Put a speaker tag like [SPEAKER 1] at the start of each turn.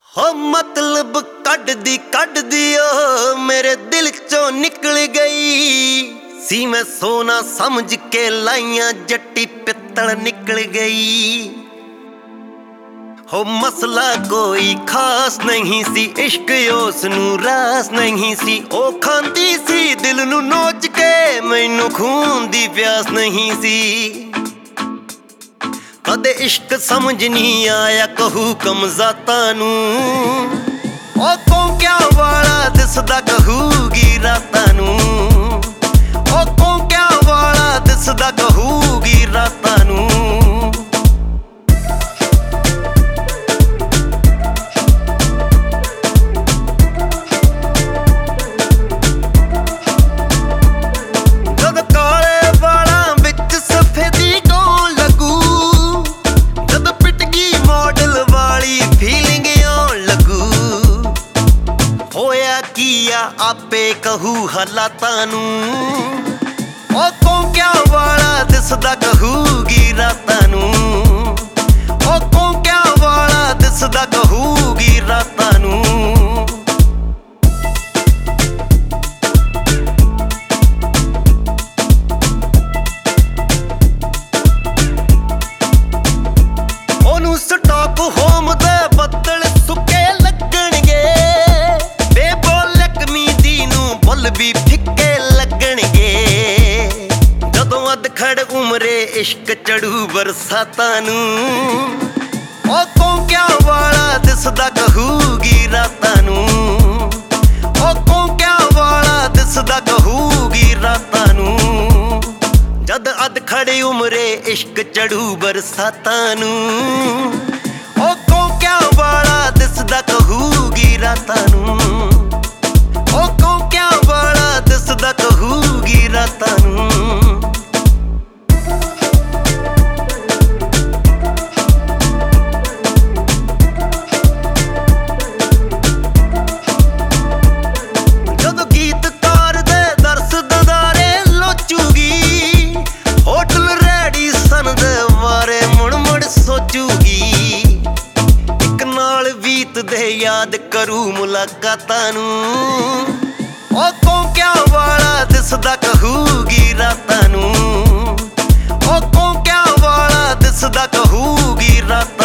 [SPEAKER 1] हो मतलब कड्डी ओ मेरे दिल चों निकल गई सी। मैं सोना समझ के लाइया जट्टी पित्तल निकल गई। हो मसला कोई खास नहीं सी, इश्क उस नू रास नहीं सी। ओ खांदी सी दिल नू नोच के, मैनू खून दी प्यास नहीं सी। कदे इश्क समझ नहीं आया कहू कमजाता नू। ओ कोंक्या वाला दिसदा कहूगी रातां नू। ओ कोंक्या वाला दिसदा कहूगी रातां नू। आपे कहू हालातां नू। ओ कोंक्या वाला दिसदा कहूगी रातां नू। ओ कोंक्या वाला दिसदा कहूगी रातां नू। ओनू स्टॉक होम दे बदल सुके लगणगे, भी फिक्के लगणगे। जदों अधखड़ उमरे इश्क चढ़ू बरसातां नू। ओ कोंक्या वाला दिसदा कहूगी रातां नू। ओ कोंक्या वाला दिसदा कहूगी रातां नू। जद अधखड़ उमरे इश्क चढ़ू बरसातां नू। ओ कोंक्या वाला दिसदा कहूगी रातां नू। ओ कोंक्या वाला दिसदा कहूगी रातां नू। जदों गीतकार दे दरस ददारे लोचूगी, होटल रैडी सन दे बारे मुड़ मुड़ सोचूगी। इक नाल बीत दे याद करू मुलाकातां नू। ओ कोंक्या वाला दिसदा कहूगी रातां नू। ओ कोंक्या वाला दिसदा कहूगी रातां